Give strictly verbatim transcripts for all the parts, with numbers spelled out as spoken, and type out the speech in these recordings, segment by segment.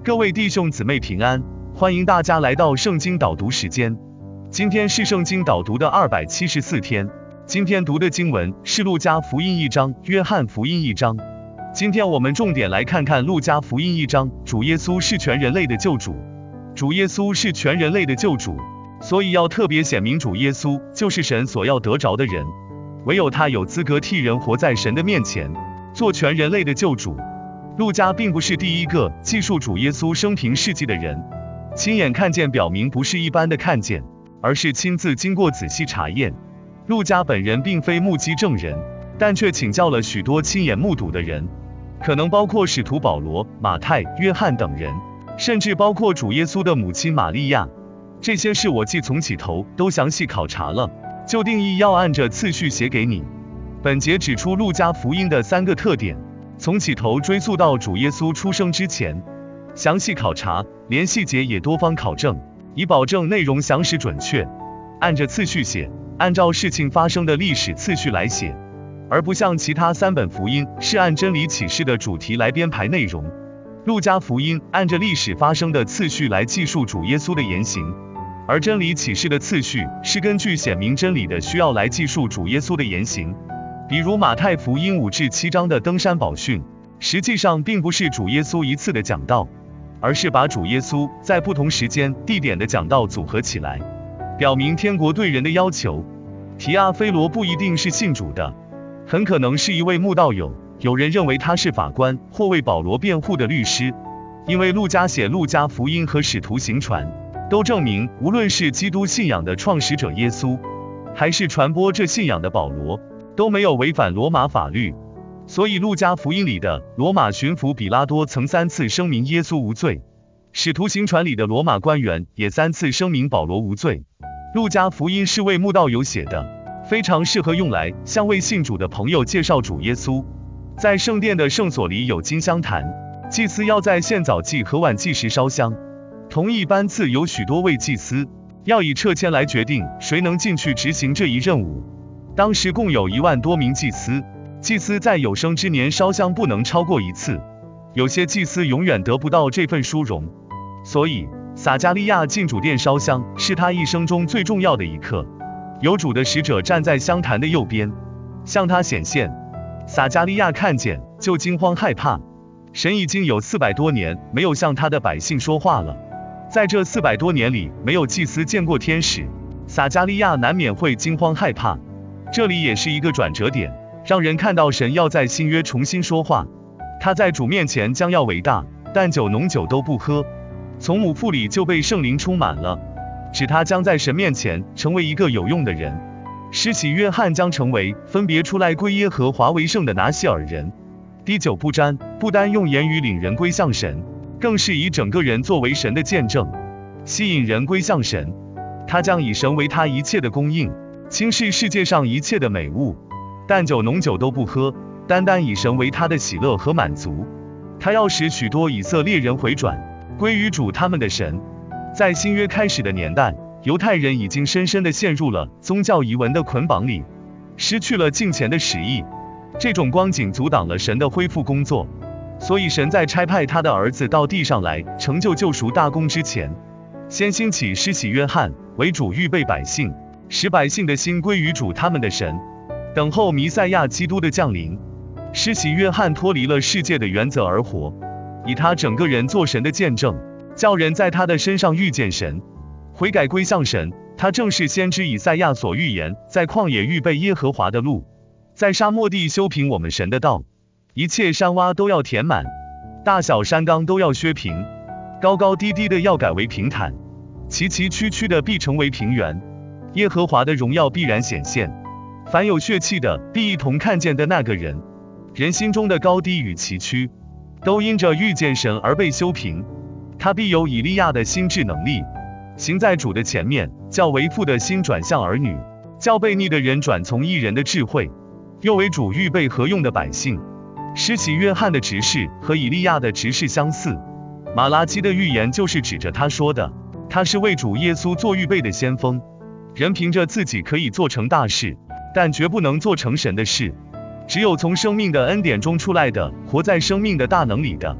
各位弟兄姊妹平安，欢迎大家来到圣经导读时间。今天是圣经导读的二百七十四天，今天读的经文是路加福音一章、约翰福音一章。今天我们重点来看看路加福音一章，主耶稣是全人类的救主。主耶稣是全人类的救主，所以要特别显明主耶稣就是神所要得着的人，唯有他有资格替人活在神的面前，做全人类的救主。路加并不是第一个记述主耶稣生平事迹的人，亲眼看见表明不是一般的看见，而是亲自经过仔细查验。路加本人并非目击证人，但却请教了许多亲眼目睹的人，可能包括使徒保罗、马太、约翰等人，甚至包括主耶稣的母亲玛利亚。这些事我既从起头都详细考察了，就定义要按着次序写给你。本节指出路加福音的三个特点，从起头追溯到主耶稣出生之前，详细考察，连细节也多方考证，以保证内容详实准确。按着次序写，按照事情发生的历史次序来写，而不像其他三本福音是按真理启示的主题来编排内容。路加福音按着历史发生的次序来记述主耶稣的言行，而真理启示的次序是根据显明真理的需要来记述主耶稣的言行。比如马太福音五至七章的登山宝训，实际上并不是主耶稣一次的讲道，而是把主耶稣在不同时间地点的讲道组合起来，表明天国对人的要求。提阿非罗不一定是信主的，很可能是一位慕道友，有人认为他是法官或为保罗辩护的律师。因为路加写路加福音和使徒行传，都证明无论是基督信仰的创始者耶稣，还是传播这信仰的保罗，都没有违反罗马法律。所以路加福音里的罗马巡抚比拉多曾三次声明耶稣无罪，使徒行传里的罗马官员也三次声明保罗无罪。路加福音是为慕道友写的，非常适合用来向未信主的朋友介绍主耶稣。在圣殿的圣所里有金香坛，祭司要在献早祭和晚祭时烧香。同一班次有许多位祭司，要以撤迁来决定谁能进去执行这一任务。当时共有一万多名祭司，祭司在有生之年烧香不能超过一次，有些祭司永远得不到这份殊荣。所以撒迦利亚进主殿烧香是他一生中最重要的一刻。有主的使者站在香坛的右边，向他显现。撒迦利亚看见，就惊慌害怕。神已经有四百多年没有向他的百姓说话了，在这四百多年里，没有祭司见过天使，撒迦利亚难免会惊慌害怕。这里也是一个转折点，让人看到神要在新约重新说话。他在主面前将要伟大，但酒浓酒都不喝，从母腹里就被圣灵充满了，指他将在神面前成为一个有用的人。施洗约翰将成为分别出来归耶和华为圣的拿细尔人。滴酒不沾，不单用言语领人归向神，更是以整个人作为神的见证，吸引人归向神。他将以神为他一切的供应，轻视世界上一切的美物，但酒浓酒都不喝，单单以神为他的喜乐和满足。他要使许多以色列人回转，归于主他们的神。在新约开始的年代，犹太人已经深深地陷入了宗教遗文的捆绑里，失去了敬虔的旨意。这种光景阻挡了神的恢复工作，所以神在差派他的儿子到地上来成就救赎大功之前，先兴起施洗约翰，为主预备百姓，使百姓的心归于主他们的神，等候弥赛亚基督的降临。施洗约翰脱离了世界的原则而活，以他整个人做神的见证，叫人在他的身上遇见神，悔改归向神。他正是先知以赛亚所预言，在旷野预备耶和华的路，在沙漠地修平我们神的道。一切山洼都要填满，大小山冈都要削平，高高低低的要改为平坦，崎崎岖岖的必成为平原。耶和华的荣耀必然显现，凡有血气的必一同看见的那个人。人心中的高低与崎岖，都因着遇见神而被修平。他必有以利亚的心智能力，行在主的前面，叫为父的心转向儿女，叫悖逆的人转从义人的智慧，又为主预备合用的百姓。施洗约翰的执事和以利亚的执事相似，马拉基的预言就是指着他说的。他是为主耶稣做预备的先锋。人凭着自己可以做成大事，但绝不能做成神的事。只有从生命的恩典中出来的，活在生命的大能里的，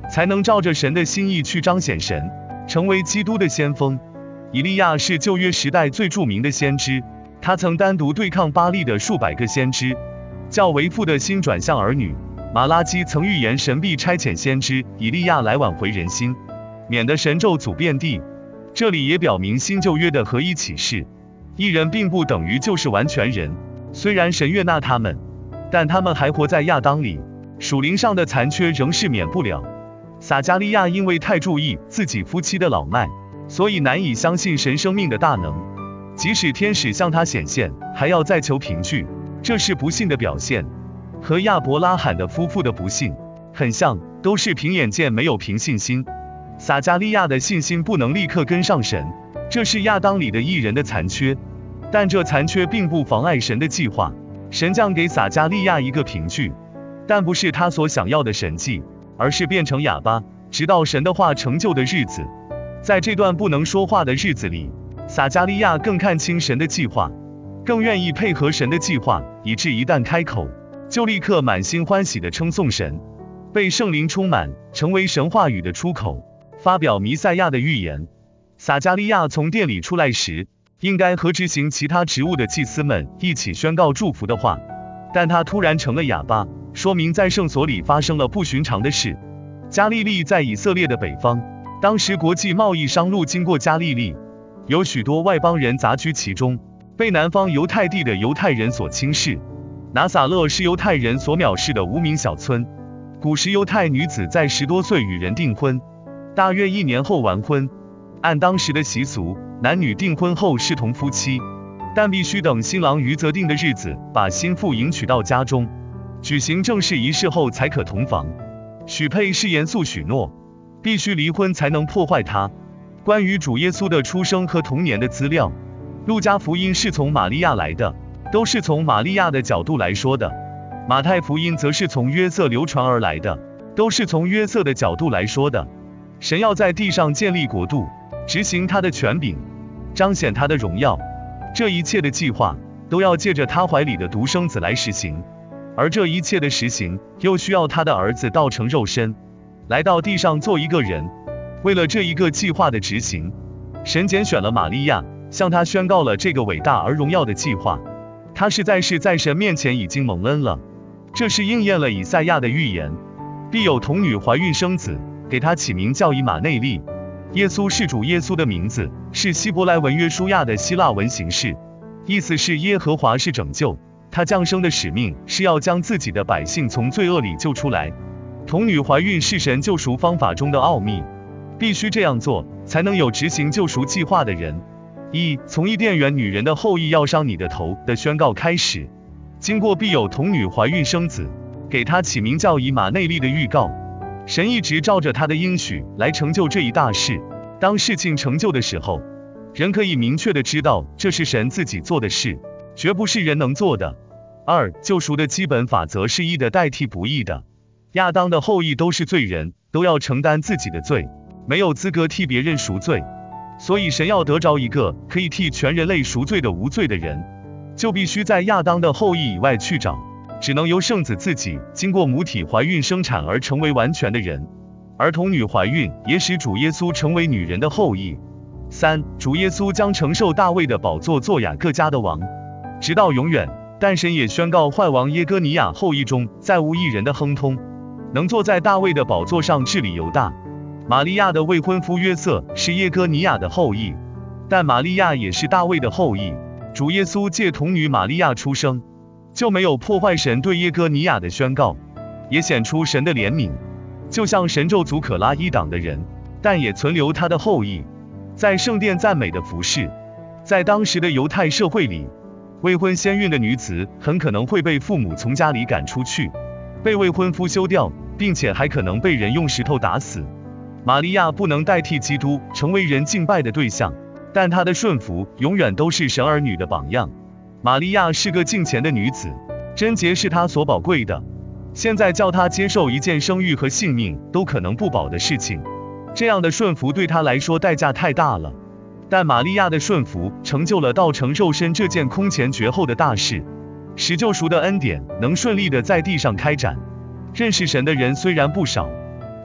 才能照着神的心意去彰显神，成为基督的先锋。以利亚是旧约时代最著名的先知，他曾单独对抗巴力的数百个先知，叫为父的心转向儿女。马拉基曾预言神必差遣先知以利亚来挽回人心，免得神咒诅遍地。这里也表明新旧约的合一启示，一人并不等于就是完全人，虽然神悦纳他们，但他们还活在亚当里，属灵上的残缺仍是免不了。撒迦利亚因为太注意自己夫妻的老迈，所以难以相信神生命的大能，即使天使向他显现，还要再求凭据，这是不信的表现，和亚伯拉罕的夫妇的不信很像，都是凭眼见没有凭信心。撒迦利亚的信心不能立刻跟上神，这是亚当里的一人的残缺，但这残缺并不妨碍神的计划。神降给撒迦利亚一个凭据，但不是他所想要的神迹，而是变成哑巴，直到神的话成就的日子。在这段不能说话的日子里，撒迦利亚更看清神的计划，更愿意配合神的计划，以致一旦开口，就立刻满心欢喜地称颂神，被圣灵充满，成为神话语的出口，发表弥赛亚的预言。撒迦利亚从殿里出来时，应该和执行其他职务的祭司们一起宣告祝福的话，但他突然成了哑巴，说明在圣所里发生了不寻常的事。加利利在以色列的北方，当时国际贸易商路经过加利利，有许多外邦人杂居其中，被南方犹太地的犹太人所轻视。拿撒勒是犹太人所藐视的无名小村，古时犹太女子在十多岁与人订婚，大约一年后完婚。按当时的习俗，男女订婚后视同夫妻，但必须等新郎于择定的日子把新妇迎娶到家中，举行正式仪式后才可同房。许配是严肃许诺，必须离婚才能破坏它。关于主耶稣的出生和童年的资料，路加福音是从玛利亚来的，都是从玛利亚的角度来说的。马太福音则是从约瑟流传而来的，都是从约瑟的角度来说的。神要在地上建立国度，执行他的权柄，彰显他的荣耀，这一切的计划都要借着他怀里的独生子来实行，而这一切的实行又需要他的儿子道成肉身，来到地上做一个人。为了这一个计划的执行，神拣选了玛利亚，向他宣告了这个伟大而荣耀的计划。他实在是在神面前已经蒙恩了，这是应验了以赛亚的预言，必有童女怀孕生子，给他起名叫以马内利。耶稣是主耶稣的名字，是希伯来文约书亚的希腊文形式，意思是耶和华是拯救。他降生的使命是要将自己的百姓从罪恶里救出来。童女怀孕是神救赎方法中的奥秘，必须这样做，才能有执行救赎计划的人。一从伊甸园女人的后裔要伤你的头的宣告开始，经过必有童女怀孕生子，给他起名叫以马内利的预告，神一直照着他的应许来成就这一大事。当事情成就的时候，人可以明确的知道这是神自己做的事，绝不是人能做的。二救赎的基本法则是义的代替不义的。亚当的后裔都是罪人，都要承担自己的罪，没有资格替别人赎罪，所以神要得着一个可以替全人类赎罪的无罪的人，就必须在亚当的后裔以外去找，只能由圣子自己经过母体怀孕生产而成为完全的人。而童女怀孕也使主耶稣成为女人的后裔。三主耶稣将承受大卫的宝座做雅各家的王，直到永远。但神也宣告坏王耶哥尼亚后裔中再无一人的亨通，能坐在大卫的宝座上治理犹大。玛利亚的未婚夫约瑟是耶哥尼亚的后裔，但玛利亚也是大卫的后裔。主耶稣借童女玛利亚出生，就没有破坏神对耶哥尼亚的宣告，也显出神的怜悯，就像神咒诅可拉一党的人，但也存留他的后裔。在圣殿赞美的服饰，在当时的犹太社会里，未婚先孕的女子很可能会被父母从家里赶出去，被未婚夫休掉，并且还可能被人用石头打死。玛利亚不能代替基督成为人敬拜的对象，但她的顺服永远都是神儿女的榜样。玛利亚是个敬虔的女子，贞洁是她所宝贵的。现在叫她接受一件生育和性命都可能不保的事情，这样的顺服对她来说代价太大了。但玛利亚的顺服成就了道成肉身这件空前绝后的大事，使救赎的恩典能顺利的在地上开展。认识神的人虽然不少，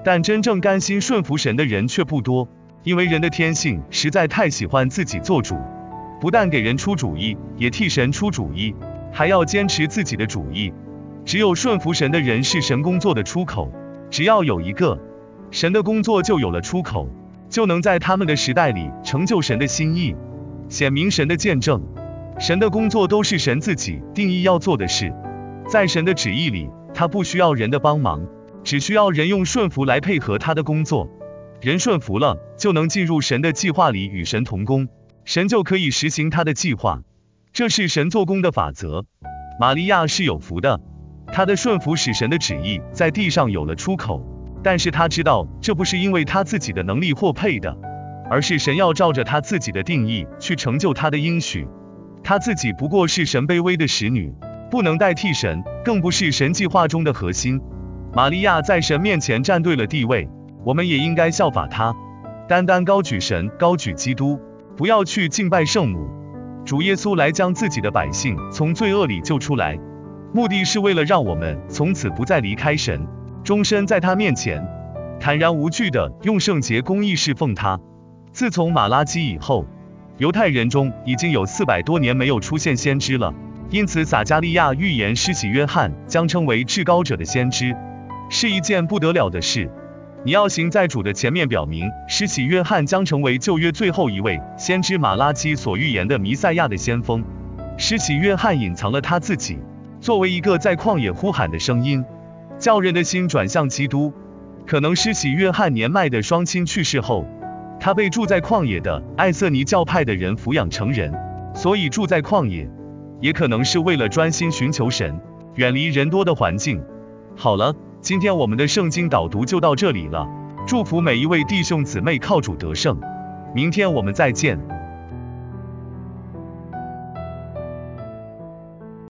但真正甘心顺服神的人却不多，因为人的天性实在太喜欢自己做主，不但给人出主意，也替神出主意，还要坚持自己的主意。只有顺服神的人是神工作的出口，只要有一个，神的工作就有了出口，就能在他们的时代里成就神的心意，显明神的见证。神的工作都是神自己定义要做的事，在神的旨意里，他不需要人的帮忙，只需要人用顺服来配合他的工作。人顺服了，就能进入神的计划里与神同工，神就可以实行他的计划。这是神做工的法则。玛利亚是有福的，她的顺服使神的旨意在地上有了出口，但是她知道这不是因为她自己的能力或配的，而是神要照着她自己的定义去成就她的应许。她自己不过是神卑微的使女，不能代替神，更不是神计划中的核心。玛利亚在神面前站对了地位，我们也应该效法她，单单高举神，高举基督，不要去敬拜圣母。主耶稣来将自己的百姓从罪恶里救出来，目的是为了让我们从此不再离开神，终身在他面前坦然无惧的用圣洁公义侍奉他。自从马拉基以后，犹太人中已经有四百多年没有出现先知了，因此撒迦利亚预言施洗约翰将成为至高者的先知，是一件不得了的事。你要行在主的前面，表明施洗约翰将成为旧约最后一位先知马拉基所预言的弥赛亚的先锋。施洗约翰隐藏了他自己，作为一个在旷野呼喊的声音，叫人的心转向基督。可能施洗约翰年迈的双亲去世后，他被住在旷野的艾瑟尼教派的人抚养成人，所以住在旷野，也可能是为了专心寻求神，远离人多的环境。好了，今天我们的圣经导读就到这里了，祝福每一位弟兄姊妹靠主得胜，明天我们再见。